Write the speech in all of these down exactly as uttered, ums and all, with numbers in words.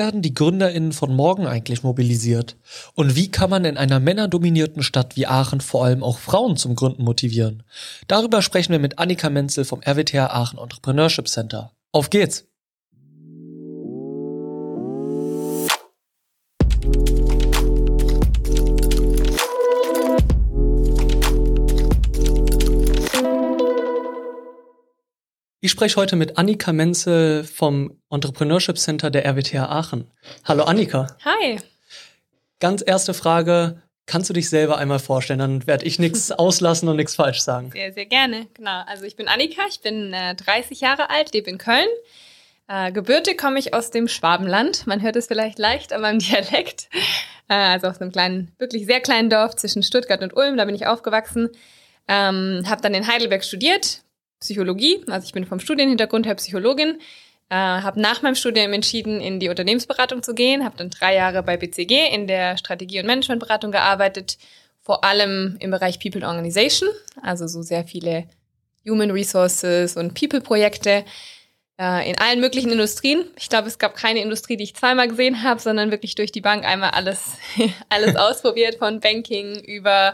werden die GründerInnen von morgen eigentlich mobilisiert? Und wie kann man in einer männerdominierten Stadt wie Aachen vor allem auch Frauen zum Gründen motivieren? Darüber sprechen wir mit Annika Menzel vom R W T H Aachen Entrepreneurship Center. Auf geht's! Ich spreche heute mit Annika Menzel vom Entrepreneurship Center der R W T H Aachen. Hallo Annika. Hi. Ganz erste Frage, kannst du dich selber einmal vorstellen? Dann werde ich nichts auslassen und nichts falsch sagen. Sehr, sehr gerne. Genau. Also ich bin Annika, ich bin äh, dreißig Jahre alt, lebe in Köln. Äh, gebürtig komme ich aus dem Schwabenland. Man hört es vielleicht leicht an meinem Dialekt. Äh, also aus einem kleinen, wirklich sehr kleinen Dorf zwischen Stuttgart und Ulm. Da bin ich aufgewachsen. Ähm, habe dann in Heidelberg studiert. Psychologie, also ich bin vom Studienhintergrund her Psychologin, äh, habe nach meinem Studium entschieden, in die Unternehmensberatung zu gehen, habe dann drei Jahre bei B C G in der Strategie- und Managementberatung gearbeitet, vor allem im Bereich People and Organization, also so sehr viele Human Resources und People-Projekte äh, in allen möglichen Industrien. Ich glaube, es gab keine Industrie, die ich zweimal gesehen habe, sondern wirklich durch die Bank einmal alles, alles ausprobiert, von Banking über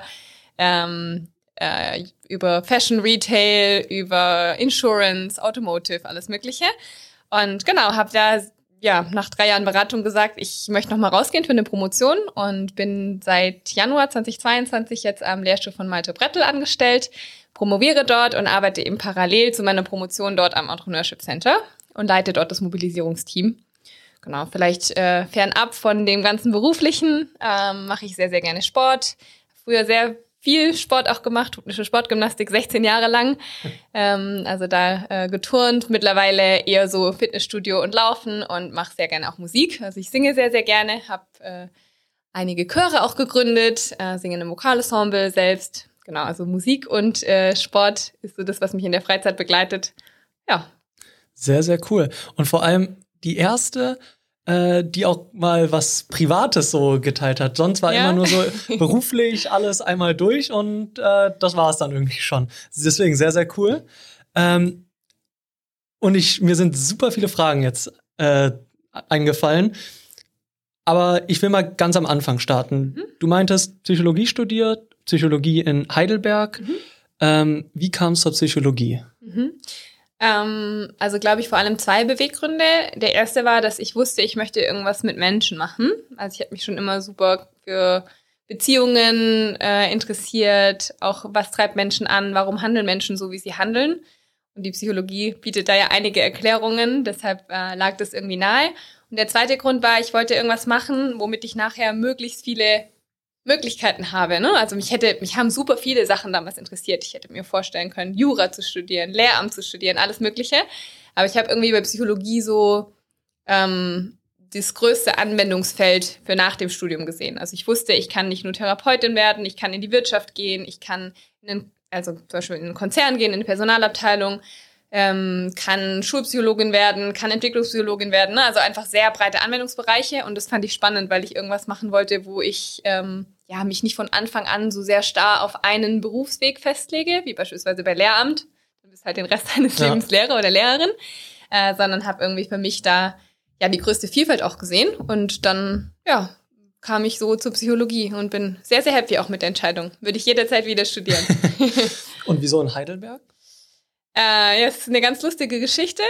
ähm, Äh, über Fashion Retail, über Insurance, Automotive, alles Mögliche. Und genau, habe da ja nach drei Jahren Beratung gesagt, ich möchte noch mal rausgehen für eine Promotion und bin seit Januar zweitausendzweiundzwanzig jetzt am Lehrstuhl von Malte Brettel angestellt, promoviere dort und arbeite eben parallel zu meiner Promotion dort am Entrepreneurship Center und leite dort das Mobilisierungsteam. Genau, vielleicht äh, fernab von dem ganzen Beruflichen ähm, mache ich sehr, sehr gerne Sport. Früher sehr viel Sport auch gemacht, hypnotische Sportgymnastik, sechzehn Jahre lang. Ähm, also da äh, geturnt, mittlerweile eher so Fitnessstudio und Laufen und mache sehr gerne auch Musik. Also ich singe sehr, sehr gerne, habe äh, einige Chöre auch gegründet, äh, singe in einem Vokalensemble selbst. Genau, also Musik und äh, Sport ist so das, was mich in der Freizeit begleitet. Ja. Sehr, sehr cool. Und vor allem die erste, äh, die auch mal was Privates so geteilt hat. Sonst war ja immer nur so beruflich alles einmal durch und äh, das war es dann irgendwie schon. Deswegen sehr, sehr cool. Ähm, und ich mir sind super viele Fragen jetzt äh, eingefallen. Aber ich will mal ganz am Anfang starten. Mhm. Du meintest Psychologie studiert, Psychologie in Heidelberg. Mhm. Ähm, wie kam es zur Psychologie? Mhm. Ähm, also glaube ich vor allem zwei Beweggründe. Der erste war, dass ich wusste, ich möchte irgendwas mit Menschen machen. Also ich habe mich schon immer super für Beziehungen äh, interessiert. Auch was treibt Menschen an? Warum handeln Menschen so, wie sie handeln? Und die Psychologie bietet da ja einige Erklärungen. Deshalb äh, lag das irgendwie nahe. Und der zweite Grund war, ich wollte irgendwas machen, womit ich nachher möglichst viele Möglichkeiten habe, ne? Also mich hätte, mich haben super viele Sachen damals interessiert. Ich hätte mir vorstellen können, Jura zu studieren, Lehramt zu studieren, alles Mögliche. Aber ich habe irgendwie bei Psychologie so ähm, das größte Anwendungsfeld für nach dem Studium gesehen. Also ich wusste, ich kann nicht nur Therapeutin werden, ich kann in die Wirtschaft gehen, ich kann in einen, also zum Beispiel in einen Konzern gehen, in eine Personalabteilung, ähm, kann Schulpsychologin werden, kann Entwicklungspsychologin werden, ne? Also einfach sehr breite Anwendungsbereiche und das fand ich spannend, weil ich irgendwas machen wollte, wo ich ähm, ja mich nicht von Anfang an so sehr starr auf einen Berufsweg festlege, wie beispielsweise bei Lehramt, du bist halt den Rest deines ja. Lebens Lehrer oder Lehrerin, äh, sondern habe irgendwie für mich da ja die größte Vielfalt auch gesehen und dann ja kam ich so zur Psychologie und bin sehr, sehr happy auch mit der Entscheidung. Würde ich jederzeit wieder studieren. Und wieso in Heidelberg? Äh, ja, das ist eine ganz lustige Geschichte.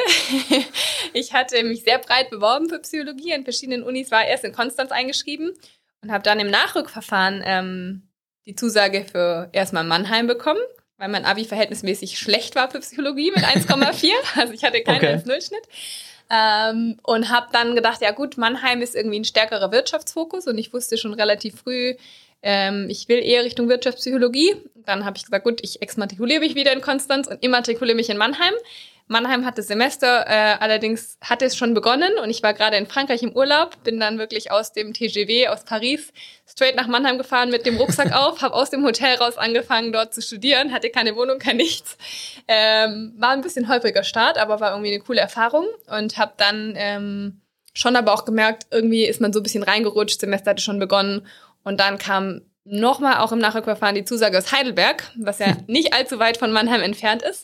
Ich hatte mich sehr breit beworben für Psychologie in verschiedenen Unis, war erst in Konstanz eingeschrieben und habe dann im Nachrückverfahren ähm, die Zusage für erstmal Mannheim bekommen, weil mein Abi verhältnismäßig schlecht war für Psychologie mit eins Komma vier. Also ich hatte keinen okay. eins Komma null Schnitt. Ähm, und habe dann gedacht, ja gut, Mannheim ist irgendwie ein stärkerer Wirtschaftsfokus und ich wusste schon relativ früh, ähm, ich will eher Richtung Wirtschaftspsychologie. Dann habe ich gesagt, gut, ich exmatrikuliere mich wieder in Konstanz und immatrikuliere mich in Mannheim. Mannheim hat das Semester, äh, allerdings hat es schon begonnen und ich war gerade in Frankreich im Urlaub, bin dann wirklich aus dem T G V aus Paris straight nach Mannheim gefahren mit dem Rucksack auf, habe aus dem Hotel raus angefangen, dort zu studieren, hatte keine Wohnung, kein nichts. Ähm, war ein bisschen holpriger Start, aber war irgendwie eine coole Erfahrung und habe dann ähm, schon aber auch gemerkt, irgendwie ist man so ein bisschen reingerutscht, Semester hatte schon begonnen und dann kam nochmal auch im Nachrückverfahren die Zusage aus Heidelberg, was ja nicht allzu weit von Mannheim entfernt ist.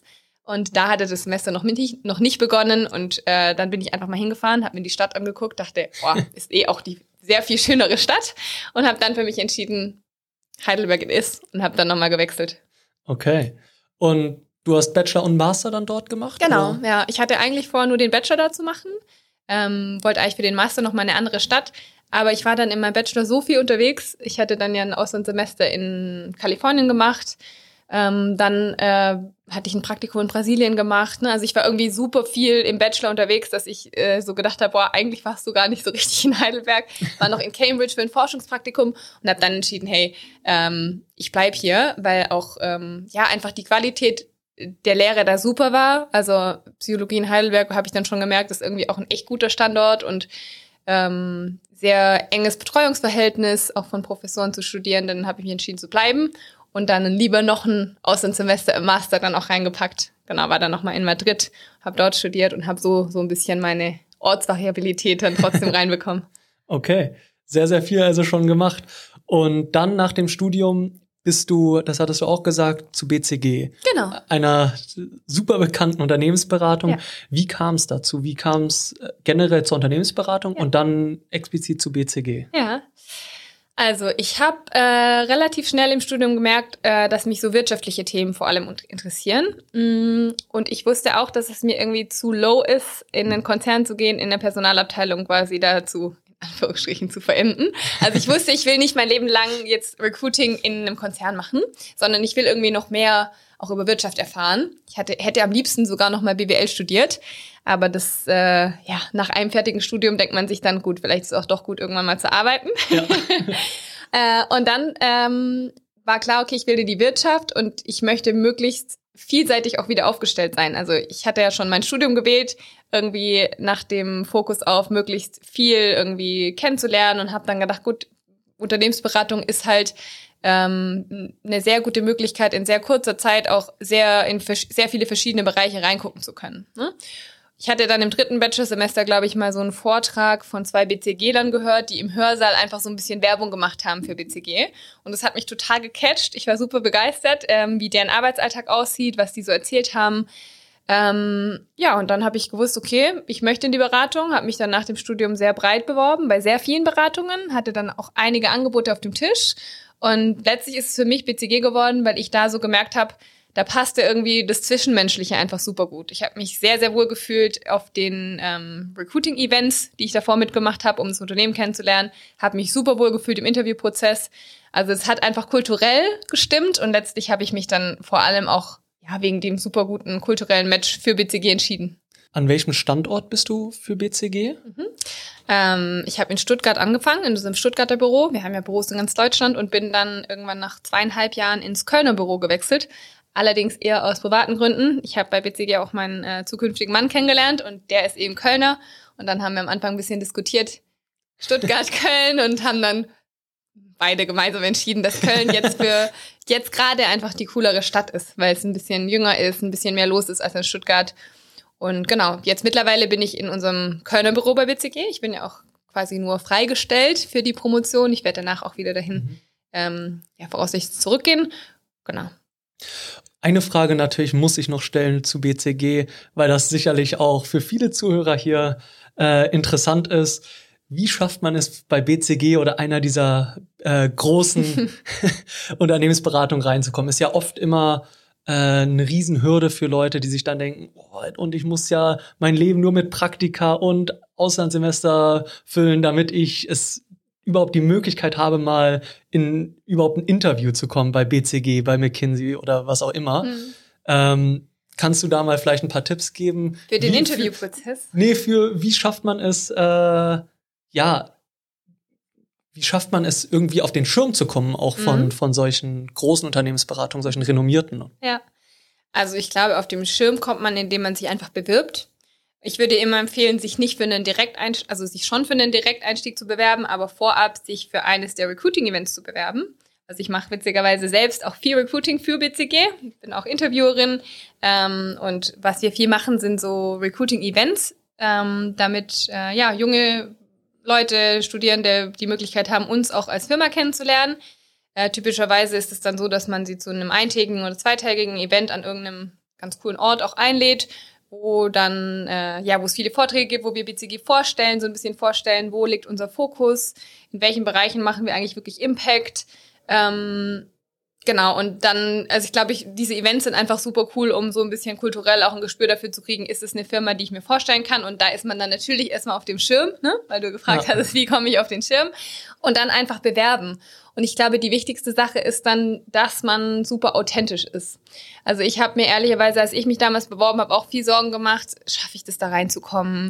Und da hatte das Semester noch nicht, noch nicht begonnen. Und äh, dann bin ich einfach mal hingefahren, habe mir die Stadt angeguckt, dachte, boah, ist eh auch die sehr viel schönere Stadt. Und habe dann für mich entschieden, Heidelberg ist und habe dann nochmal gewechselt. Okay. Und du hast Bachelor und Master dann dort gemacht? Genau, oder? ja. Ich hatte eigentlich vor, nur den Bachelor da zu machen. Ähm, wollte eigentlich für den Master noch mal eine andere Stadt. Aber ich war dann in meinem Bachelor so viel unterwegs. Ich hatte dann ja ein Auslandssemester in Kalifornien gemacht. Ähm, dann äh, hatte ich ein Praktikum in Brasilien gemacht. Ne? Also ich war irgendwie super viel im Bachelor unterwegs, dass ich äh, so gedacht habe, boah, eigentlich warst du gar nicht so richtig in Heidelberg. War noch in Cambridge für ein Forschungspraktikum und habe dann entschieden, hey, ähm, ich bleib hier, weil auch ähm, ja einfach die Qualität der Lehre da super war. Also Psychologie in Heidelberg habe ich dann schon gemerkt, ist irgendwie auch ein echt guter Standort und ähm, sehr enges Betreuungsverhältnis, auch von Professoren zu Studierenden, habe ich mich entschieden zu bleiben. Und dann lieber noch ein Auslandssemester im Master dann auch reingepackt. Genau, war dann nochmal in Madrid, habe dort studiert und habe so so ein bisschen meine Ortsvariabilität dann trotzdem reinbekommen. Okay, sehr, sehr viel also schon gemacht. Und dann nach dem Studium bist du, das hattest du auch gesagt, zu B C G. Genau. Einer super bekannten Unternehmensberatung. Ja. Wie kam es dazu? Wie kam es generell zur Unternehmensberatung ja. und dann explizit zu B C G? Ja. Also ich habe äh, relativ schnell im Studium gemerkt, äh, dass mich so wirtschaftliche Themen vor allem interessieren. Mm, und ich wusste auch, dass es mir irgendwie zu low ist, in einen Konzern zu gehen, in der Personalabteilung quasi dazu, in Anführungsstrichen, zu verenden. Also ich wusste, ich will nicht mein Leben lang jetzt Recruiting in einem Konzern machen, sondern ich will irgendwie noch mehr auch über Wirtschaft erfahren. Ich hatte, hätte am liebsten sogar noch mal B W L studiert. Aber das, äh, ja, nach einem fertigen Studium denkt man sich dann, gut, vielleicht ist es auch doch gut, irgendwann mal zu arbeiten. Ja. äh, und dann ähm, war klar, okay, ich will in die Wirtschaft und ich möchte möglichst vielseitig auch wieder aufgestellt sein. Also ich hatte ja schon mein Studium gewählt, irgendwie nach dem Fokus auf möglichst viel irgendwie kennenzulernen und habe dann gedacht, gut, Unternehmensberatung ist halt ähm, eine sehr gute Möglichkeit, in sehr kurzer Zeit auch sehr in vers- sehr viele verschiedene Bereiche reingucken zu können. Ne? Ich hatte dann im dritten Bachelorsemester, glaube ich, mal so einen Vortrag von zwei B C G-Lern gehört, die im Hörsaal einfach so ein bisschen Werbung gemacht haben für B C G. Und das hat mich total gecatcht. Ich war super begeistert, ähm, wie deren Arbeitsalltag aussieht, was die so erzählt haben. Ähm, ja, und dann habe ich gewusst, okay, ich möchte in die Beratung, habe mich dann nach dem Studium sehr breit beworben, bei sehr vielen Beratungen, hatte dann auch einige Angebote auf dem Tisch. Und letztlich ist es für mich B C G geworden, weil ich da so gemerkt habe, da passte irgendwie das Zwischenmenschliche einfach super gut. Ich habe mich sehr, sehr wohl gefühlt auf den ähm, Recruiting-Events, die ich davor mitgemacht habe, um das Unternehmen kennenzulernen. Habe mich super wohl gefühlt im Interviewprozess. Also es hat einfach kulturell gestimmt und letztlich habe ich mich dann vor allem auch ja wegen dem super guten kulturellen Match für B C G entschieden. An welchem Standort bist du für B C G? Mhm. Ähm, ich habe in Stuttgart angefangen, in unserem Stuttgarter Büro. Wir haben ja Büros in ganz Deutschland und bin dann irgendwann nach zweieinhalb Jahren ins Kölner Büro gewechselt. Allerdings eher aus privaten Gründen. Ich habe bei B C G auch meinen äh, zukünftigen Mann kennengelernt und der ist eben Kölner. Und dann haben wir am Anfang ein bisschen diskutiert, Stuttgart, Köln, und haben dann beide gemeinsam entschieden, dass Köln jetzt für jetzt gerade einfach die coolere Stadt ist, weil es ein bisschen jünger ist, ein bisschen mehr los ist als in Stuttgart. Und genau, jetzt mittlerweile bin ich in unserem Kölner Büro bei B C G. Ich bin ja auch quasi nur freigestellt für die Promotion. Ich werde danach auch wieder dahin mhm. ähm, ja, voraussichtlich zurückgehen. Genau. Eine Frage natürlich muss ich noch stellen zu B C G, weil das sicherlich auch für viele Zuhörer hier äh, interessant ist. Wie schafft man es bei B C G oder einer dieser äh, großen Unternehmensberatungen reinzukommen? Ist ja oft immer äh, eine Riesenhürde für Leute, die sich dann denken, oh, und ich muss ja mein Leben nur mit Praktika und Auslandssemester füllen, damit ich es überhaupt die Möglichkeit habe, mal in überhaupt ein Interview zu kommen bei B C G, bei McKinsey oder was auch immer. Mhm. Ähm, kannst du da mal vielleicht ein paar Tipps geben? Für den wie, Interviewprozess? Nee, für wie schafft man es, äh, ja, wie schafft man es, irgendwie auf den Schirm zu kommen, auch von, mhm. von solchen großen Unternehmensberatungen, solchen renommierten? Ja, also ich glaube, auf dem Schirm kommt man, indem man sich einfach bewirbt. Ich würde immer empfehlen, sich nicht für einen Direkteinstieg, also sich schon für einen Direkteinstieg zu bewerben, aber vorab sich für eines der Recruiting-Events zu bewerben. Also ich mache witzigerweise selbst auch viel Recruiting für B C G. Ich bin auch Interviewerin. Ähm, und was wir viel machen, sind so Recruiting-Events, ähm, damit äh, ja junge Leute, Studierende die Möglichkeit haben, uns auch als Firma kennenzulernen. Äh, typischerweise ist es dann so, dass man sie zu einem eintägigen oder zweitägigen Event an irgendeinem ganz coolen Ort auch einlädt, wo dann, äh, ja, wo es viele Vorträge gibt, wo wir B C G vorstellen, so ein bisschen vorstellen, wo liegt unser Fokus, in welchen Bereichen machen wir eigentlich wirklich Impact. Ähm, genau, und dann, also ich glaube, ich, diese Events sind einfach super cool, um so ein bisschen kulturell auch ein Gespür dafür zu kriegen, ist es eine Firma, die ich mir vorstellen kann? Und da ist man dann natürlich erstmal auf dem Schirm, ne? Weil du gefragt ja. hattest, wie komme ich auf den Schirm? Und dann einfach bewerben. Und ich glaube, die wichtigste Sache ist dann, dass man super authentisch ist. Also ich habe mir ehrlicherweise, als ich mich damals beworben habe, auch viel Sorgen gemacht, schaffe ich das da reinzukommen?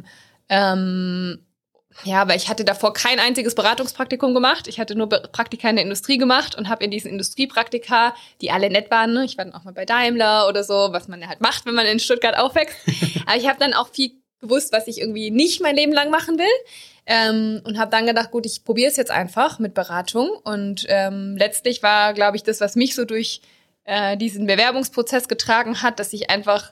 Ähm, ja, weil ich hatte davor kein einziges Beratungspraktikum gemacht. Ich hatte nur Praktika in der Industrie gemacht und habe in diesen Industriepraktika, die alle nett waren, ne? Ich war dann auch mal bei Daimler oder so, was man ja halt macht, wenn man in Stuttgart aufwächst. Aber ich habe dann auch viel gewusst, was ich irgendwie nicht mein Leben lang machen will. Ähm, und habe dann gedacht, gut, ich probiere es jetzt einfach mit Beratung. Und ähm, letztlich war, glaube ich, das, was mich so durch äh, diesen Bewerbungsprozess getragen hat, dass ich einfach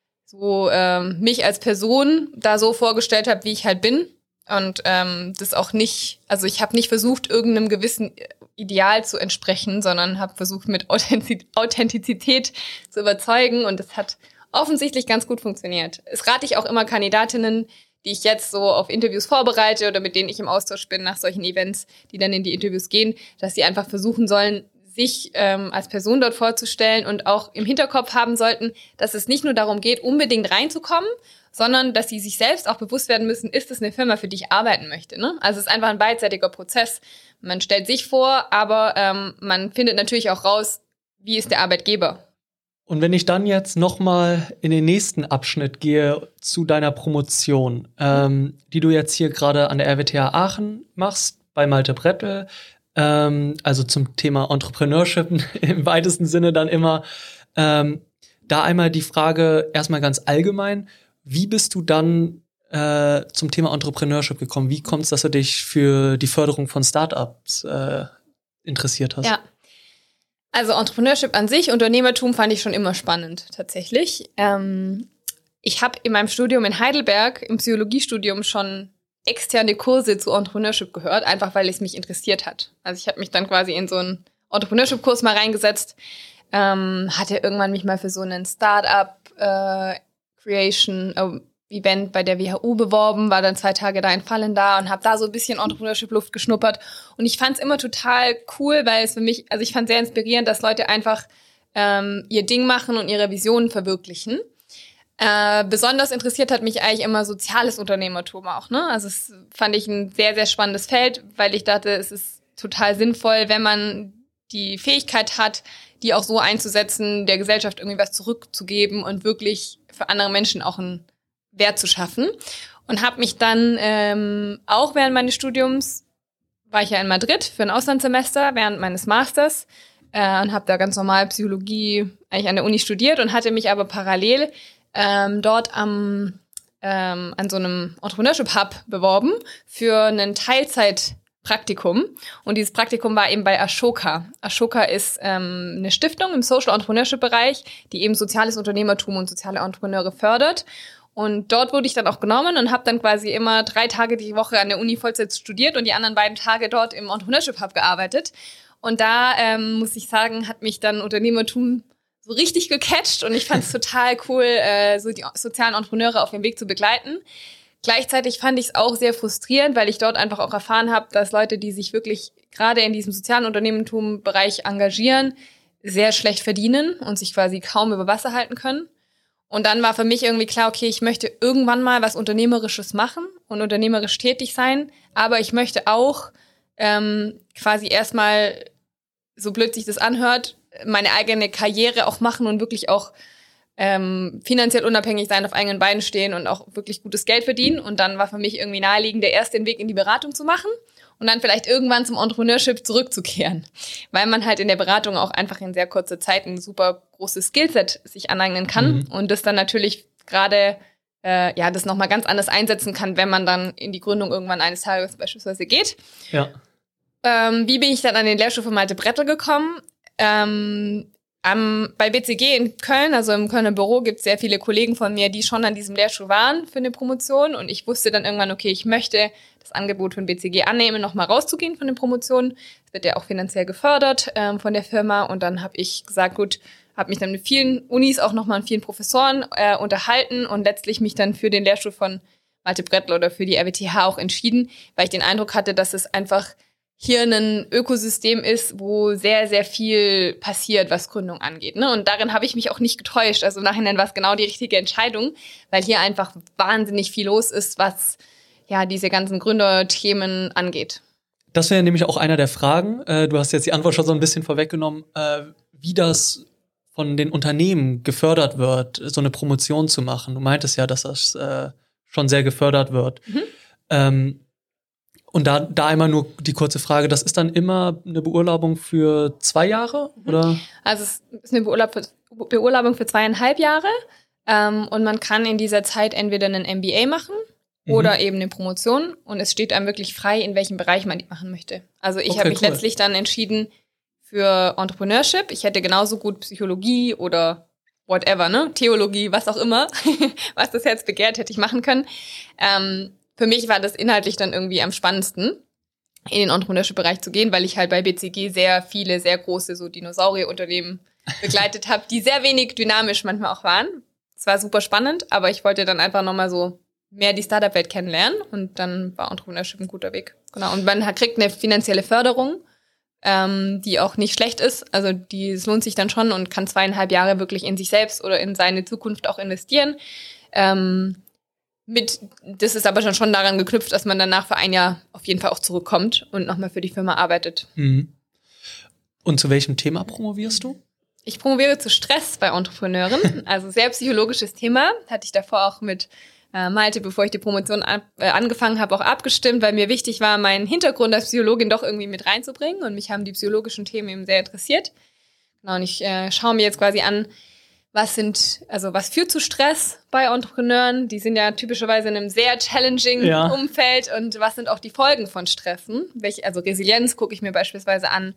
so ähm, mich als Person da so vorgestellt habe, wie ich halt bin. Und ähm, das auch nicht, also ich habe nicht versucht, irgendeinem gewissen Ideal zu entsprechen, sondern habe versucht, mit Authentiz- Authentizität zu überzeugen. Und das hat offensichtlich ganz gut funktioniert. Es rate ich auch immer Kandidatinnen, die ich jetzt so auf Interviews vorbereite oder mit denen ich im Austausch bin nach solchen Events, die dann in die Interviews gehen, dass sie einfach versuchen sollen, sich ähm, als Person dort vorzustellen und auch im Hinterkopf haben sollten, dass es nicht nur darum geht, unbedingt reinzukommen, sondern dass sie sich selbst auch bewusst werden müssen, ist es eine Firma, für die ich arbeiten möchte. Ne? Also es ist einfach ein beidseitiger Prozess. Man stellt sich vor, aber ähm, man findet natürlich auch raus, wie ist der Arbeitgeber. Und wenn ich dann jetzt noch mal in den nächsten Abschnitt gehe zu deiner Promotion, ähm, die du jetzt hier gerade an der R W T H Aachen machst, bei Malte Brettel, ähm, also zum Thema Entrepreneurship im weitesten Sinne dann immer, ähm, da einmal die Frage erstmal ganz allgemein, wie bist du dann äh, zum Thema Entrepreneurship gekommen? Wie kommt es, dass du dich für die Förderung von Startups äh, interessiert hast? Ja. Also Entrepreneurship an sich, Unternehmertum fand ich schon immer spannend, tatsächlich. Ähm, ich habe in meinem Studium in Heidelberg, im Psychologiestudium, schon externe Kurse zu Entrepreneurship gehört, einfach weil es mich interessiert hat. Also ich habe mich dann quasi in so einen Entrepreneurship-Kurs mal reingesetzt, ähm, hatte irgendwann mich mal für so einen Startup-Creation äh, Event bei der W H U beworben, war dann zwei Tage da in Fallen da und habe da so ein bisschen Entrepreneurship-Luft geschnuppert. Und ich fand es immer total cool, weil es für mich, also ich fand sehr inspirierend, dass Leute einfach ähm, ihr Ding machen und ihre Visionen verwirklichen. Äh, besonders interessiert hat mich eigentlich immer soziales Unternehmertum auch, ne? Also es fand ich ein sehr, sehr spannendes Feld, weil ich dachte, es ist total sinnvoll, wenn man die Fähigkeit hat, die auch so einzusetzen, der Gesellschaft irgendwie was zurückzugeben und wirklich für andere Menschen auch einen Wert zu schaffen. Und habe mich dann ähm, auch während meines Studiums, war ich ja in Madrid für ein Auslandssemester während meines Masters äh, und habe da ganz normal Psychologie eigentlich an der Uni studiert und hatte mich aber parallel ähm, dort am ähm, an so einem Entrepreneurship-Hub beworben für einen Teilzeitpraktikum. Und dieses Praktikum war eben bei Ashoka. Ashoka ist ähm, eine Stiftung im Social Entrepreneurship-Bereich, die eben soziales Unternehmertum und soziale Entrepreneure fördert. Und dort wurde ich dann auch genommen und habe dann quasi immer drei Tage die Woche an der Uni Vollzeit studiert und die anderen beiden Tage dort im Entrepreneurship Hub gearbeitet. Und da, ähm, muss ich sagen, hat mich dann Unternehmertum so richtig gecatcht und ich fand es total cool, äh, so die sozialen Entrepreneure auf dem Weg zu begleiten. Gleichzeitig fand ich es auch sehr frustrierend, weil ich dort einfach auch erfahren habe, dass Leute, die sich wirklich gerade in diesem sozialen Unternehmertum-Bereich engagieren, sehr schlecht verdienen und sich quasi kaum über Wasser halten können. Und dann war für mich irgendwie klar, okay, ich möchte irgendwann mal was Unternehmerisches machen und unternehmerisch tätig sein, aber ich möchte auch ähm, quasi erstmal, so blöd sich das anhört, meine eigene Karriere auch machen und wirklich auch ähm, finanziell unabhängig sein, auf eigenen Beinen stehen und auch wirklich gutes Geld verdienen. Und dann war für mich irgendwie naheliegend, der erst den Weg in die Beratung zu machen und dann vielleicht irgendwann zum Entrepreneurship zurückzukehren. Weil man halt in der Beratung auch einfach in sehr kurzer Zeit ein super großes Skillset sich aneignen kann mhm. und das dann natürlich gerade, äh, ja, das nochmal ganz anders einsetzen kann, wenn man dann in die Gründung irgendwann eines Tages beispielsweise geht. Ja. Ähm, wie bin ich dann an den Lehrstuhl von Malte Brettel gekommen? Ähm, am, bei B C G in Köln, also im Kölner Büro, gibt es sehr viele Kollegen von mir, die schon an diesem Lehrstuhl waren für eine Promotion. Und ich wusste dann irgendwann, okay, ich möchte das Angebot von B C G annehmen, nochmal rauszugehen von den Promotionen. Das wird ja auch finanziell gefördert ähm, von der Firma. Und dann habe ich gesagt, gut, habe mich dann mit vielen Unis, auch nochmal mit vielen Professoren äh, unterhalten und letztlich mich dann für den Lehrstuhl von Malte Brettl oder für die R W T H auch entschieden, weil ich den Eindruck hatte, dass es einfach hier ein Ökosystem ist, wo sehr, sehr viel passiert, was Gründung angeht. Ne? Und darin habe ich mich auch nicht getäuscht. Also im Nachhinein war es genau die richtige Entscheidung, weil hier einfach wahnsinnig viel los ist, was ja diese ganzen Gründerthemen angeht. Das wäre nämlich auch einer der Fragen. Äh, du hast jetzt die Antwort schon so ein bisschen vorweggenommen, äh, wie das von den Unternehmen gefördert wird, so eine Promotion zu machen. Du meintest ja, dass das äh, schon sehr gefördert wird. Mhm. Ähm, Und da, da einmal nur die kurze Frage, das ist dann immer eine Beurlaubung für zwei Jahre, oder? Also es ist eine Beurlaub für, Beurlaubung für zweieinhalb Jahre ähm, und man kann in dieser Zeit entweder einen M B A machen mhm. oder eben eine Promotion und es steht einem wirklich frei, in welchem Bereich man die machen möchte. Also ich okay, habe mich cool. letztlich dann entschieden für Entrepreneurship. Ich hätte genauso gut Psychologie oder whatever, ne, Theologie, was auch immer, was das Herz begehrt, hätte ich machen können. Ähm, Für mich war das inhaltlich dann irgendwie am spannendsten, in den Entrepreneurship-Bereich zu gehen, weil ich halt bei B C G sehr viele, sehr große so Dinosaurierunternehmen begleitet habe, die sehr wenig dynamisch manchmal auch waren. Es war super spannend, aber ich wollte dann einfach nochmal so mehr die Startup-Welt kennenlernen und dann war Entrepreneurship ein guter Weg. Genau. Und man kriegt eine finanzielle Förderung, ähm, die auch nicht schlecht ist. Also die, es lohnt sich dann schon und kann zweieinhalb Jahre wirklich in sich selbst oder in seine Zukunft auch investieren. Ähm, Mit, das ist aber schon, schon daran geknüpft, dass man danach für ein Jahr auf jeden Fall auch zurückkommt und nochmal für die Firma arbeitet. Mhm. Und zu welchem Thema promovierst du? Ich promoviere zu Stress bei Entrepreneuren, also sehr psychologisches Thema. Hatte ich davor auch mit äh, Malte, bevor ich die Promotion ab, äh, angefangen habe, auch abgestimmt, weil mir wichtig war, meinen Hintergrund als Psychologin doch irgendwie mit reinzubringen. Und mich haben die psychologischen Themen eben sehr interessiert. Genau, und ich äh, schaue mir jetzt quasi an, Was sind, also was führt zu Stress bei Entrepreneuren? Die sind ja typischerweise in einem sehr challenging ja. Umfeld. Und was sind auch die Folgen von Stressen? Welche, also Resilienz gucke ich mir beispielsweise an.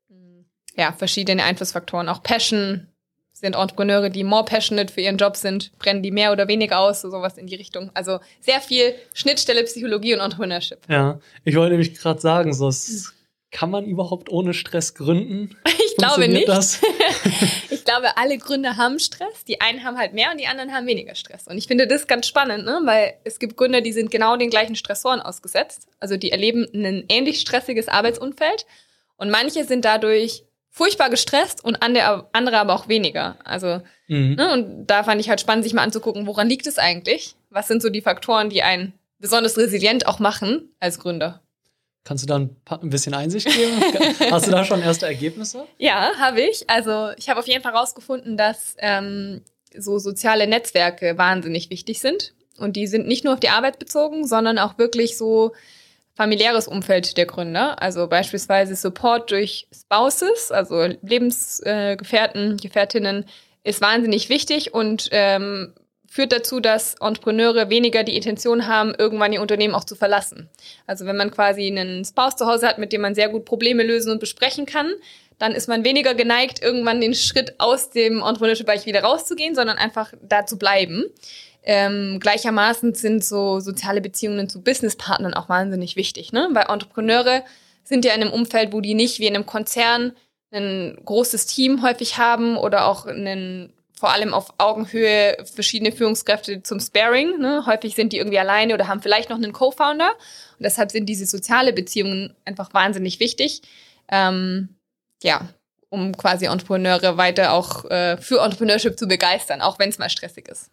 Ja, verschiedene Einflussfaktoren. Auch Passion. Sind Entrepreneure, die more passionate für ihren Job sind, brennen die mehr oder weniger aus, so sowas in die Richtung. Also sehr viel Schnittstelle Psychologie und Entrepreneurship. Ja, ich wollte nämlich gerade sagen, so es kann man überhaupt ohne Stress gründen? Ich glaube nicht. Das? Ich glaube, alle Gründer haben Stress. Die einen haben halt mehr und die anderen haben weniger Stress. Und ich finde das ganz spannend, ne? Weil es gibt Gründer, die sind genau den gleichen Stressoren ausgesetzt. Also die erleben ein ähnlich stressiges Arbeitsumfeld. Und manche sind dadurch furchtbar gestresst und andere aber auch weniger. Also mhm. ne? Und da fand ich halt spannend, sich mal anzugucken, woran liegt es eigentlich? Was sind so die Faktoren, die einen besonders resilient auch machen als Gründer? Kannst du da ein, paar, ein bisschen Einsicht geben? Hast du da schon erste Ergebnisse? Ja, habe ich. Also ich habe auf jeden Fall herausgefunden, dass ähm, so soziale Netzwerke wahnsinnig wichtig sind. Und die sind nicht nur auf die Arbeit bezogen, sondern auch wirklich so familiäres Umfeld der Gründer. Also beispielsweise Support durch Spouses, also Lebensgefährten, äh, Gefährtinnen, ist wahnsinnig wichtig und ähm, führt dazu, dass Entrepreneure weniger die Intention haben, irgendwann ihr Unternehmen auch zu verlassen. Also wenn man quasi einen Spouse zu Hause hat, mit dem man sehr gut Probleme lösen und besprechen kann, dann ist man weniger geneigt, irgendwann den Schritt aus dem Entrepreneurship-Bereich wieder rauszugehen, sondern einfach da zu bleiben. Ähm, gleichermaßen sind so soziale Beziehungen zu Businesspartnern auch wahnsinnig wichtig, ne? Weil Entrepreneure sind ja in einem Umfeld, wo die nicht wie in einem Konzern ein großes Team häufig haben oder auch einen vor allem auf Augenhöhe verschiedene Führungskräfte zum Sparring. Ne? Häufig sind die irgendwie alleine oder haben vielleicht noch einen Co-Founder. Und deshalb sind diese soziale Beziehungen einfach wahnsinnig wichtig, ähm, ja, um quasi Entrepreneure weiter auch äh, für Entrepreneurship zu begeistern, auch wenn es mal stressig ist.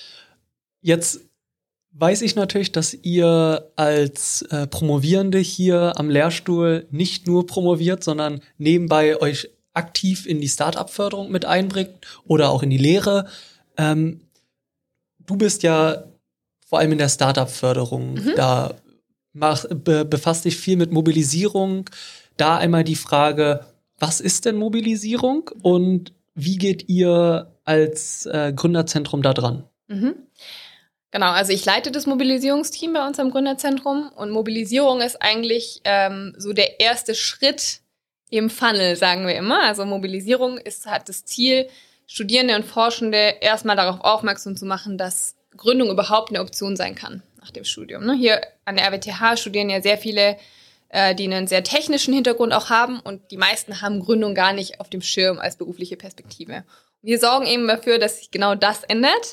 Jetzt weiß ich natürlich, dass ihr als äh, Promovierende hier am Lehrstuhl nicht nur promoviert, sondern nebenbei euch aktiv in die Start-up-Förderung mit einbringt oder auch in die Lehre. Ähm, du bist ja vor allem in der Start-up-Förderung. Mhm. Da mach, be, befasst dich viel mit Mobilisierung. Da einmal die Frage, was ist denn Mobilisierung und wie geht ihr als äh, Gründerzentrum da dran? Mhm. Genau, also ich leite das Mobilisierungsteam bei uns am Gründerzentrum und Mobilisierung ist eigentlich ähm, so der erste Schritt im Funnel, sagen wir immer. Also Mobilisierung ist, hat das Ziel, Studierende und Forschende erstmal darauf aufmerksam zu machen, dass Gründung überhaupt eine Option sein kann nach dem Studium. Ne? Hier an der R W T H studieren ja sehr viele, äh, die einen sehr technischen Hintergrund auch haben und die meisten haben Gründung gar nicht auf dem Schirm als berufliche Perspektive. Wir sorgen eben dafür, dass sich genau das ändert.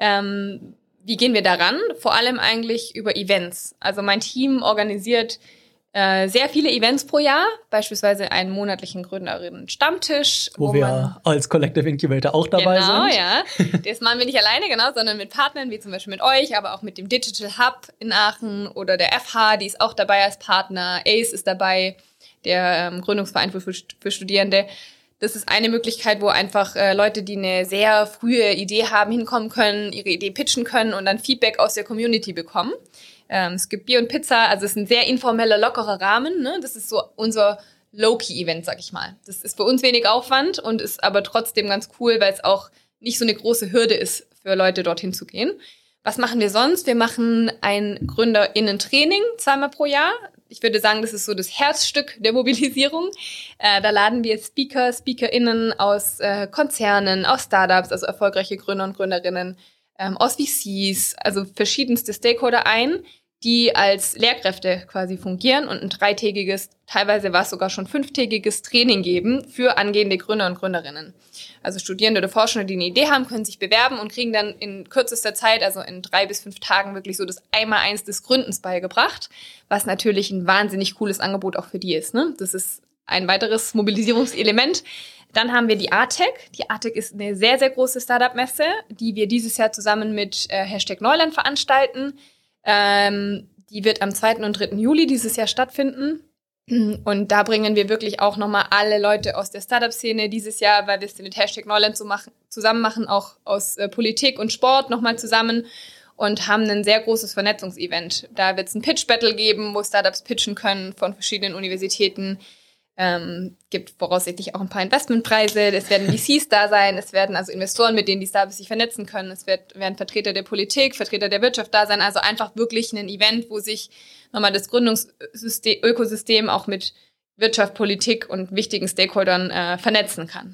Ähm, wie gehen wir daran? Vor allem eigentlich über Events. Also mein Team organisiert äh, sehr viele Events pro Jahr, beispielsweise einen monatlichen Gründerinnen-Stammtisch. Wo, wo wir man, als Collective Incubator auch dabei genau, sind. Genau, ja. Das machen wir nicht alleine, genau, sondern mit Partnern, wie zum Beispiel mit euch, aber auch mit dem Digital Hub in Aachen oder der F H, die ist auch dabei als Partner. A C E ist dabei, der ähm, Gründungsverein für, für Studierende. Das ist eine Möglichkeit, wo einfach äh, Leute, die eine sehr frühe Idee haben, hinkommen können, ihre Idee pitchen können und dann Feedback aus der Community bekommen. Ähm, es gibt Bier und Pizza, also es ist ein sehr informeller, lockerer Rahmen. Ne? Das ist so unser Low-Key-Event, sag ich mal. Das ist für uns wenig Aufwand und ist aber trotzdem ganz cool, weil es auch nicht so eine große Hürde ist, für Leute dorthin zu gehen. Was machen wir sonst? Wir machen ein GründerInnen-Training zweimal pro Jahr. Ich würde sagen, das ist so das Herzstück der Mobilisierung. Äh, da laden wir Speaker, SpeakerInnen aus äh, Konzernen, aus Startups, also erfolgreiche Gründer und Gründerinnen, ähm, aus V Cs, also verschiedenste Stakeholder ein, die als Lehrkräfte quasi fungieren und ein dreitägiges, teilweise war es sogar schon fünftägiges Training geben für angehende Gründer und Gründerinnen. Also Studierende oder Forschende, die eine Idee haben, können sich bewerben und kriegen dann in kürzester Zeit, also in drei bis fünf Tagen, wirklich so das Einmaleins des Gründens beigebracht, was natürlich ein wahnsinnig cooles Angebot auch für die ist. Ne? Das ist ein weiteres Mobilisierungselement. Dann haben wir die A T E C. Die A T E C ist eine sehr, sehr große Startup-Messe, die wir dieses Jahr zusammen mit äh, Hashtag Neuland veranstalten. Ähm, die wird am zweiten und dritten Juli dieses Jahr stattfinden. Und da bringen wir wirklich auch nochmal alle Leute aus der Startup-Szene dieses Jahr, weil wir es mit Hashtag Neuland so machen, zusammen machen, auch aus äh, Politik und Sport nochmal zusammen und haben ein sehr großes Vernetzungsevent. Da wird es ein Pitch-Battle geben, wo Startups pitchen können von verschiedenen Universitäten. Ähm, gibt voraussichtlich auch ein paar Investmentpreise, es werden V Cs da sein, es werden also Investoren, mit denen die Startups sich vernetzen können, es wird, werden Vertreter der Politik, Vertreter der Wirtschaft da sein, also einfach wirklich ein Event, wo sich nochmal das Gründungsökosystem auch mit Wirtschaft, Politik und wichtigen Stakeholdern äh, vernetzen kann.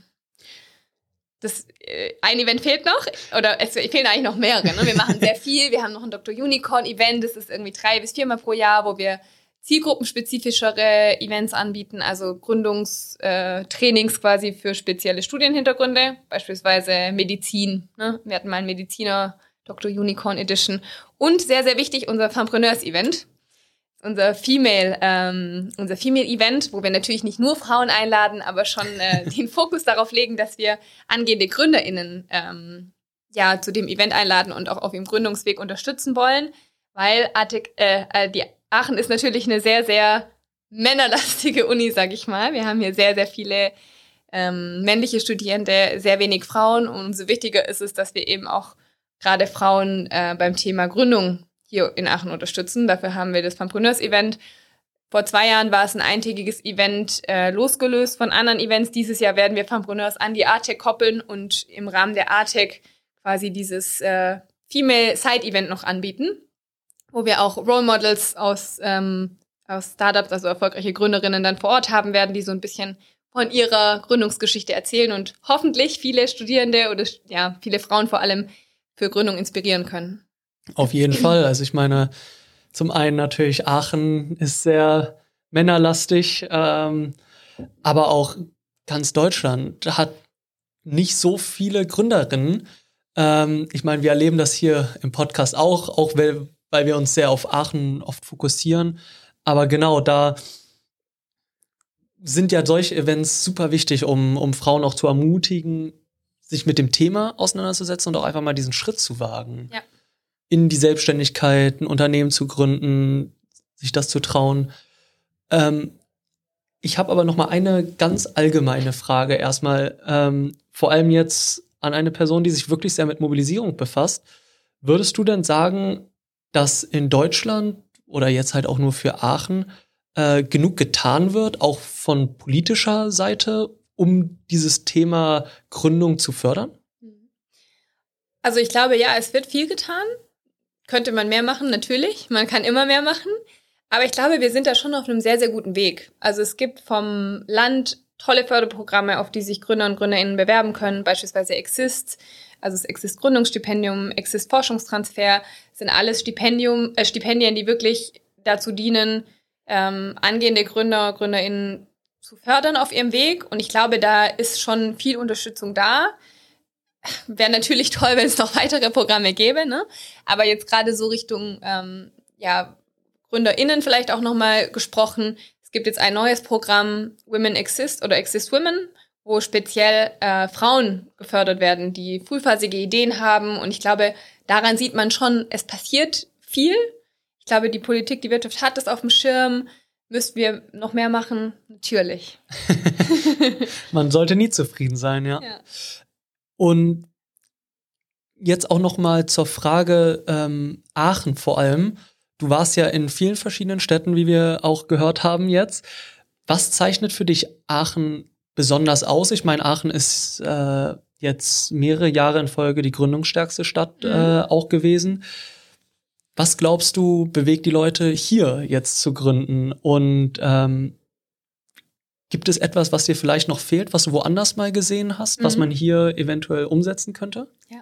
Das, äh, ein Event fehlt noch, oder es fehlen eigentlich noch mehrere. Ne? Wir machen sehr viel, wir haben noch ein Doktor Unicorn-Event, das ist irgendwie drei bis viermal pro Jahr, wo wir zielgruppenspezifischere Events anbieten, also Gründungstrainings äh, quasi für spezielle Studienhintergründe, beispielsweise Medizin. Ne? Wir hatten mal einen Mediziner, Doktor Unicorn Edition. Und sehr, sehr wichtig, unser Fempreneurs-Event, unser Female, ähm, unser Female-Event, wo wir natürlich nicht nur Frauen einladen, aber schon äh, den Fokus darauf legen, dass wir angehende GründerInnen ähm, ja, zu dem Event einladen und auch auf ihrem Gründungsweg unterstützen wollen, weil Artig, äh, die Aachen ist natürlich eine sehr, sehr männerlastige Uni, sag ich mal. Wir haben hier sehr, sehr viele ähm, männliche Studierende, sehr wenig Frauen. Und umso wichtiger ist es, dass wir eben auch gerade Frauen äh, beim Thema Gründung hier in Aachen unterstützen. Dafür haben wir das Fempreneurs-Event. Vor zwei Jahren war es ein eintägiges Event, äh, losgelöst von anderen Events. Dieses Jahr werden wir Fempreneurs an die A T E C koppeln und im Rahmen der A T E C quasi dieses äh, Female Side-Event noch anbieten, wo wir auch Role Models aus, ähm, aus Startups, also erfolgreiche Gründerinnen dann vor Ort haben werden, die so ein bisschen von ihrer Gründungsgeschichte erzählen und hoffentlich viele Studierende oder ja viele Frauen vor allem für Gründung inspirieren können. Auf jeden Fall. Also ich meine, zum einen natürlich Aachen ist sehr männerlastig, ähm, aber auch ganz Deutschland hat nicht so viele Gründerinnen. Ähm, ich meine, wir erleben das hier im Podcast auch, auch weil weil wir uns sehr auf Aachen oft fokussieren. Aber genau, da sind ja solche Events super wichtig, um, um Frauen auch zu ermutigen, sich mit dem Thema auseinanderzusetzen und auch einfach mal diesen Schritt zu wagen. Ja. In die Selbstständigkeit, ein Unternehmen zu gründen, sich das zu trauen. Ähm, ich habe aber noch mal eine ganz allgemeine Frage erstmal, ähm, vor allem jetzt an eine Person, die sich wirklich sehr mit Mobilisierung befasst. Würdest du denn sagen, dass in Deutschland oder jetzt halt auch nur für Aachen äh, genug getan wird, auch von politischer Seite, um dieses Thema Gründung zu fördern? Also ich glaube, ja, es wird viel getan. Könnte man mehr machen, natürlich. Man kann immer mehr machen. Aber ich glaube, wir sind da schon auf einem sehr, sehr guten Weg. Also es gibt vom Land tolle Förderprogramme, auf die sich Gründer und GründerInnen bewerben können, beispielsweise Exist, also das Exist-Gründungsstipendium, Exist-Forschungstransfer, sind alles Stipendium, äh, Stipendien, die wirklich dazu dienen, ähm, angehende Gründer, GründerInnen zu fördern auf ihrem Weg. Und ich glaube, da ist schon viel Unterstützung da. wäre natürlich toll, wenn es noch weitere Programme gäbe, ne? Aber jetzt gerade so Richtung ähm, ja, GründerInnen vielleicht auch nochmal gesprochen. Es gibt jetzt ein neues Programm, Women Exist oder Exist Women, wo speziell äh, Frauen gefördert werden, die frühphasige Ideen haben. Und ich glaube, daran sieht man schon, es passiert viel. Ich glaube, die Politik, die Wirtschaft hat das auf dem Schirm. Müssten wir noch mehr machen? Natürlich. Man sollte nie zufrieden sein, ja. ja. Und jetzt auch noch mal zur Frage ähm, Aachen vor allem. Du warst ja in vielen verschiedenen Städten, wie wir auch gehört haben jetzt. Was zeichnet für dich Aachen besonders aus? Ich meine, Aachen ist äh, jetzt mehrere Jahre in Folge die gründungsstärkste Stadt mhm. äh, auch gewesen. Was glaubst du, bewegt die Leute hier jetzt zu gründen? Und ähm, gibt es etwas, was dir vielleicht noch fehlt, was du woanders mal gesehen hast, mhm. was man hier eventuell umsetzen könnte? Ja.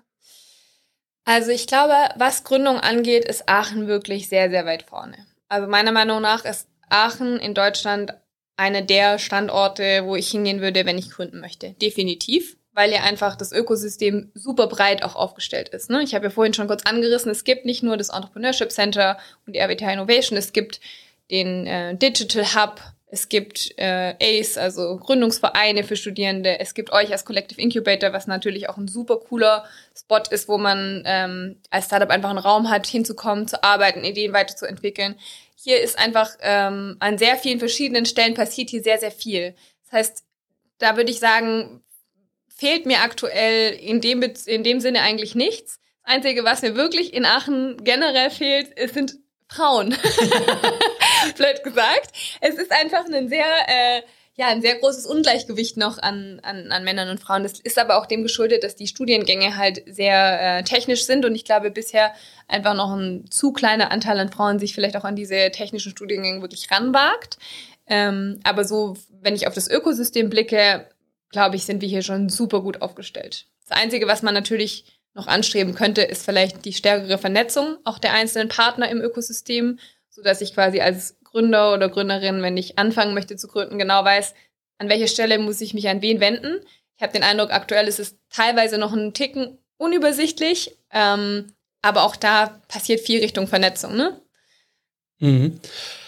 Also ich glaube, was Gründung angeht, ist Aachen wirklich sehr, sehr weit vorne. Also meiner Meinung nach ist Aachen in Deutschland einer der Standorte, wo ich hingehen würde, wenn ich gründen möchte. Definitiv, weil ja einfach das Ökosystem super breit auch aufgestellt ist. Ne? Ich habe ja vorhin schon kurz angerissen, es gibt nicht nur das Entrepreneurship Center und die R W T H Innovation, es gibt den äh, Digital Hub, es gibt äh, A C E, also Gründungsvereine für Studierende. Es gibt euch als Collective Incubator, was natürlich auch ein super cooler Spot ist, wo man ähm, als Startup einfach einen Raum hat, hinzukommen, zu arbeiten, Ideen weiterzuentwickeln. Hier ist einfach ähm, an sehr vielen verschiedenen Stellen passiert hier sehr, sehr viel. Das heißt, da würde ich sagen, fehlt mir aktuell in dem, in dem Sinne eigentlich nichts. Das Einzige, was mir wirklich in Aachen generell fehlt, sind Frauen. Blöd gesagt. Es ist einfach ein sehr, äh, ja, ein sehr großes Ungleichgewicht noch an, an, an Männern und Frauen. Das ist aber auch dem geschuldet, dass die Studiengänge halt sehr äh, technisch sind und ich glaube bisher einfach noch ein zu kleiner Anteil an Frauen sich vielleicht auch an diese technischen Studiengänge wirklich ranwagt. Ähm, aber so, wenn ich auf das Ökosystem blicke, glaube ich, sind wir hier schon super gut aufgestellt. Das Einzige, was man natürlich noch anstreben könnte, ist vielleicht die stärkere Vernetzung auch der einzelnen Partner im Ökosystem, sodass ich quasi als Gründer oder Gründerin, wenn ich anfangen möchte zu gründen, genau weiß, an welcher Stelle muss ich mich an wen wenden. Ich habe den Eindruck, aktuell ist es teilweise noch ein Ticken unübersichtlich, ähm, aber auch da passiert viel Richtung Vernetzung, ne? Mhm.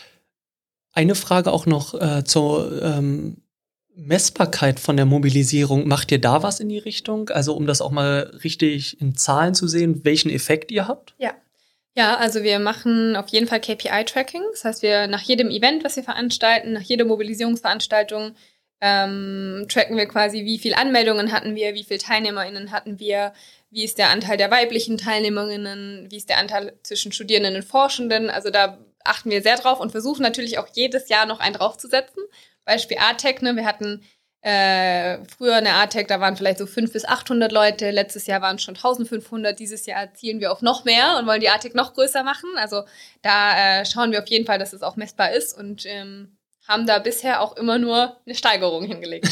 Eine Frage auch noch äh, zur ähm Messbarkeit von der Mobilisierung, macht ihr da was in die Richtung? Also um das auch mal richtig in Zahlen zu sehen, welchen Effekt ihr habt? Ja, ja, also wir machen auf jeden Fall K P I-Tracking. Das heißt, wir nach jedem Event, was wir veranstalten, nach jeder Mobilisierungsveranstaltung, ähm, tracken wir quasi, wie viele Anmeldungen hatten wir, wie viele TeilnehmerInnen hatten wir, wie ist der Anteil der weiblichen TeilnehmerInnen, wie ist der Anteil zwischen Studierenden und Forschenden. Also da achten wir sehr drauf und versuchen natürlich auch jedes Jahr noch einen draufzusetzen. Beispiel A T E C, ne, wir hatten äh, früher eine A T E C, da waren vielleicht so fünfhundert bis achthundert Leute, letztes Jahr waren es schon eintausendfünfhundert, dieses Jahr zielen wir auf noch mehr und wollen die A T E C noch größer machen, also da äh, schauen wir auf jeden Fall, dass es auch messbar ist und ähm, haben da bisher auch immer nur eine Steigerung hingelegt.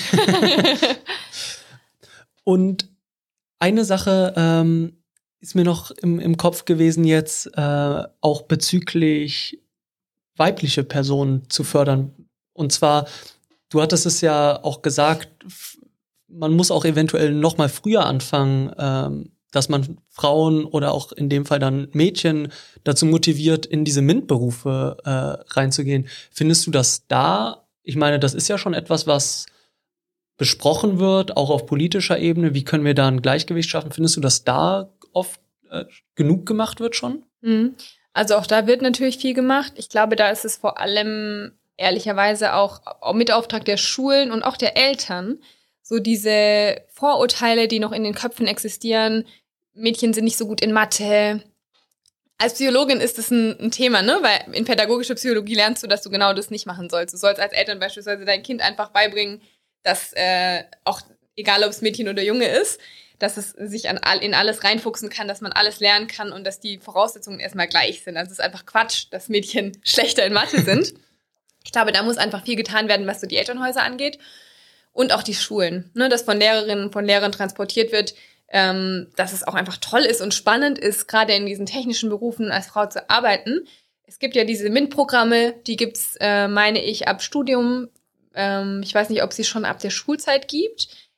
Und eine Sache ähm, ist mir noch im, im Kopf gewesen jetzt, äh, auch bezüglich weibliche Personen zu fördern. Und zwar, du hattest es ja auch gesagt, man muss auch eventuell noch mal früher anfangen, ähm, dass man Frauen oder auch in dem Fall dann Mädchen dazu motiviert, in diese MINT-Berufe äh, reinzugehen. Findest du das da? Ich meine, das ist ja schon etwas, was besprochen wird, auch auf politischer Ebene. Wie können wir da ein Gleichgewicht schaffen? Findest du, dass da oft äh, genug gemacht wird schon? Also auch da wird natürlich viel gemacht. Ich glaube, da ist es vor allem ehrlicherweise auch, auch mit Auftrag der Schulen und auch der Eltern, so diese Vorurteile, die noch in den Köpfen existieren, Mädchen sind nicht so gut in Mathe. Als Psychologin ist das ein, ein Thema, ne? Weil in pädagogischer Psychologie lernst du, dass du genau das nicht machen sollst. Du sollst als Eltern beispielsweise dein Kind einfach beibringen, dass äh, auch, egal ob es Mädchen oder Junge ist, dass es sich an all, in alles reinfuchsen kann, dass man alles lernen kann und dass die Voraussetzungen erstmal gleich sind. Also es ist einfach Quatsch, dass Mädchen schlechter in Mathe sind. Ich glaube, da muss einfach viel getan werden, was so die Elternhäuser angeht und auch die Schulen, ne, dass von Lehrerinnen, von Lehrern transportiert wird, ähm, dass es auch einfach toll ist und spannend ist, gerade in diesen technischen Berufen als Frau zu arbeiten. Es gibt ja diese MINT-Programme, die gibt's, äh, meine ich, ab Studium. Ähm, ich weiß nicht, ob es sie schon ab der Schulzeit gibt.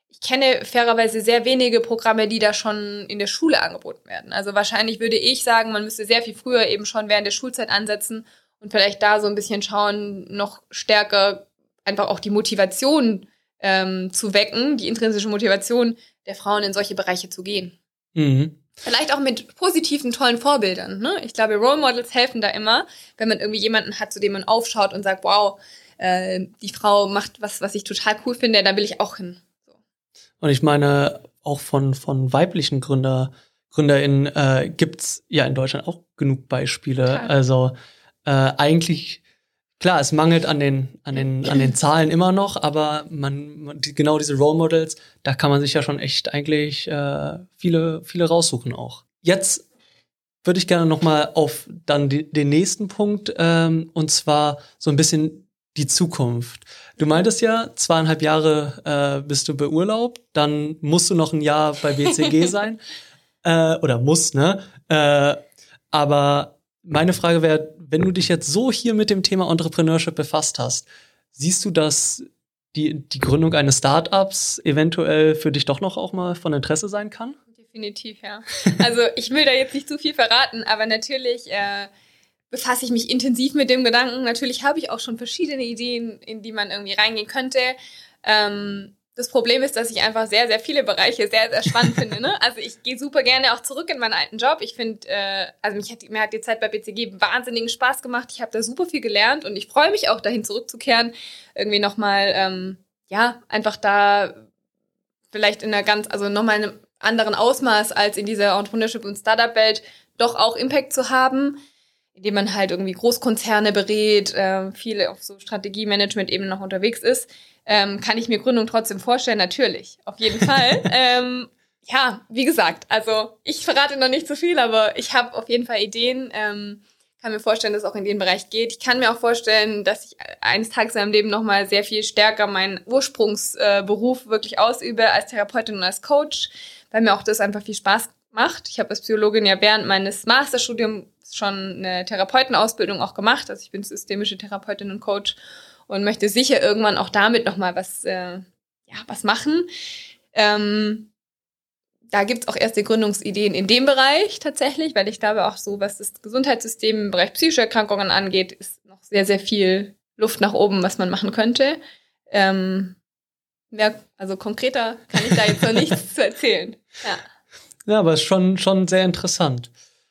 ich kenne fairerweise sehr wenige Programme, die da schon in der Schule angeboten werden. Also wahrscheinlich würde ich sagen, man müsste sehr viel früher eben schon während der Schulzeit ansetzen und vielleicht da so ein bisschen schauen, noch stärker einfach auch die Motivation ähm, zu wecken, die intrinsische Motivation der Frauen in solche Bereiche zu gehen. Mhm. Vielleicht auch mit positiven, tollen Vorbildern. Ne? Ich glaube, Role Models helfen da immer, wenn man irgendwie jemanden hat, zu dem man aufschaut und sagt, wow, äh, die Frau macht was, was ich total cool finde, da will ich auch hin. So. Und ich meine, auch von, von weiblichen Gründer, GründerInnen äh, gibt's ja in Deutschland auch genug Beispiele. Klar. Also äh, eigentlich, klar, es mangelt an den, an den, an den Zahlen immer noch, aber man, man die, genau diese Role Models, da kann man sich ja schon echt eigentlich äh, viele, viele raussuchen auch. Jetzt würde ich gerne noch mal auf dann die, den nächsten Punkt, ähm, und zwar so ein bisschen die Zukunft. Du meintest ja, zweieinhalb Jahre äh, bist du beurlaubt, dann musst du noch ein Jahr bei B C G sein. äh, oder musst, ne? Äh, aber meine Frage wäre, wenn du dich jetzt so hier mit dem Thema Entrepreneurship befasst hast, siehst du, dass die, die Gründung eines Startups eventuell für dich doch noch auch mal von Interesse sein kann? Definitiv, ja. Also ich will da jetzt nicht zu viel verraten, aber natürlich äh, befasse ich mich intensiv mit dem Gedanken. Natürlich habe ich auch schon verschiedene Ideen, in die man irgendwie reingehen könnte. Ähm, das Problem ist, dass ich einfach sehr, sehr viele Bereiche sehr, sehr spannend finde. Ne? Also ich gehe super gerne auch zurück in meinen alten Job. Ich finde, äh, also mich hat, mir hat die Zeit bei B C G wahnsinnigen Spaß gemacht. Ich habe da super viel gelernt und ich freue mich auch, dahin zurückzukehren. Irgendwie nochmal, ähm, ja, einfach da vielleicht in einer ganz, also nochmal in einem anderen Ausmaß als in dieser Entrepreneurship- und Startup-Welt doch auch Impact zu haben, indem man halt irgendwie Großkonzerne berät, äh, viel auf so Strategiemanagement-Ebene noch unterwegs ist, ähm, kann ich mir Gründung trotzdem vorstellen, natürlich, auf jeden Fall. ähm, ja, wie gesagt, also ich verrate noch nicht so viel, aber ich habe auf jeden Fall Ideen, ähm, kann mir vorstellen, dass es auch in den Bereich geht. Ich kann mir auch vorstellen, dass ich eines Tages in meinem Leben nochmal sehr viel stärker meinen Ursprungsberuf äh, wirklich ausübe als Therapeutin und als Coach, weil mir auch das einfach viel Spaß macht. Ich habe als Psychologin ja während meines Masterstudiums schon eine Therapeutenausbildung auch gemacht. Also ich bin systemische Therapeutin und Coach und möchte sicher irgendwann auch damit nochmal was, äh, ja, was machen. Ähm, da gibt's auch erste Gründungsideen in dem Bereich tatsächlich, weil ich glaube auch so, was das Gesundheitssystem im Bereich psychische Erkrankungen angeht, ist noch sehr, sehr viel Luft nach oben, was man machen könnte. Ähm, ja, also konkreter kann ich da jetzt noch nichts zu erzählen. Ja. Ja, aber es ist schon, schon sehr interessant.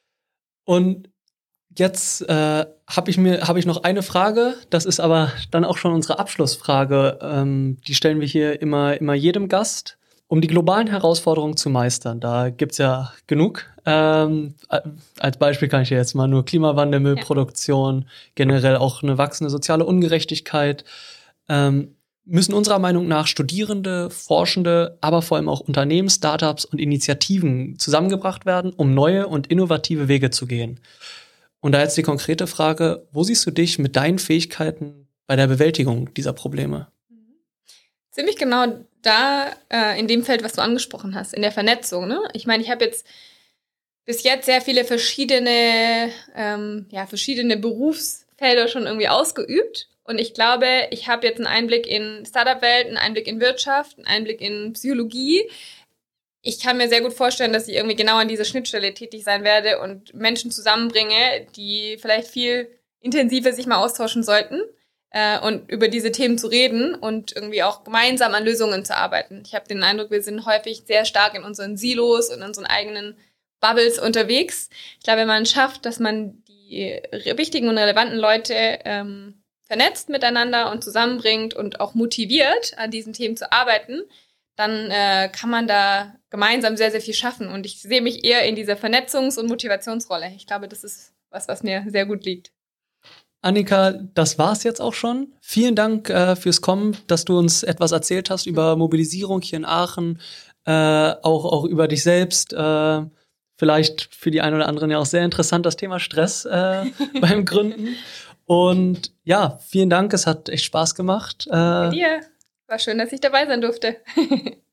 Und jetzt äh, habe ich mir habe ich noch eine Frage. Das ist aber dann auch schon unsere Abschlussfrage. Ähm, die stellen wir hier immer immer jedem Gast, um die globalen Herausforderungen zu meistern. Da gibt's ja genug. Ähm, als Beispiel kann ich jetzt mal nur Klimawandel, Müllproduktion, ja. generell auch eine wachsende soziale Ungerechtigkeit. Ähm, müssen unserer Meinung nach Studierende, Forschende, aber vor allem auch Unternehmen, Startups und Initiativen zusammengebracht werden, um neue und innovative Wege zu gehen. Und da jetzt die konkrete Frage, wo siehst du dich mit deinen Fähigkeiten bei der Bewältigung dieser Probleme? Ziemlich genau da, äh, in dem Feld, was du angesprochen hast, in der Vernetzung. Ne? Ich meine, ich habe jetzt bis jetzt sehr viele verschiedene, ähm, ja, verschiedene Berufsfelder schon irgendwie ausgeübt. Und ich glaube, ich habe jetzt einen Einblick in Startup-Welt, einen Einblick in Wirtschaft, einen Einblick in Psychologie. Ich kann mir sehr gut vorstellen, dass ich irgendwie genau an dieser Schnittstelle tätig sein werde und Menschen zusammenbringe, die vielleicht viel intensiver sich mal austauschen sollten äh, und über diese Themen zu reden und irgendwie auch gemeinsam an Lösungen zu arbeiten. Ich habe den Eindruck, wir sind häufig sehr stark in unseren Silos und in unseren eigenen Bubbles unterwegs. Ich glaube, wenn man schafft, dass man die wichtigen und relevanten Leute ähm, vernetzt miteinander und zusammenbringt und auch motiviert, an diesen Themen zu arbeiten, dann äh, kann man da gemeinsam sehr, sehr viel schaffen. Und ich sehe mich eher in dieser Vernetzungs- und Motivationsrolle. Ich glaube, das ist was, was mir sehr gut liegt. Annika, das war's jetzt auch schon. Vielen Dank äh, fürs Kommen, dass du uns etwas erzählt hast über Mobilisierung hier in Aachen, äh, auch, auch über dich selbst. Äh, vielleicht für die einen oder anderen ja auch sehr interessant, das Thema Stress äh, beim Gründen. Und ja, vielen Dank, es hat echt Spaß gemacht. Äh, Bei dir. War schön, dass ich dabei sein durfte.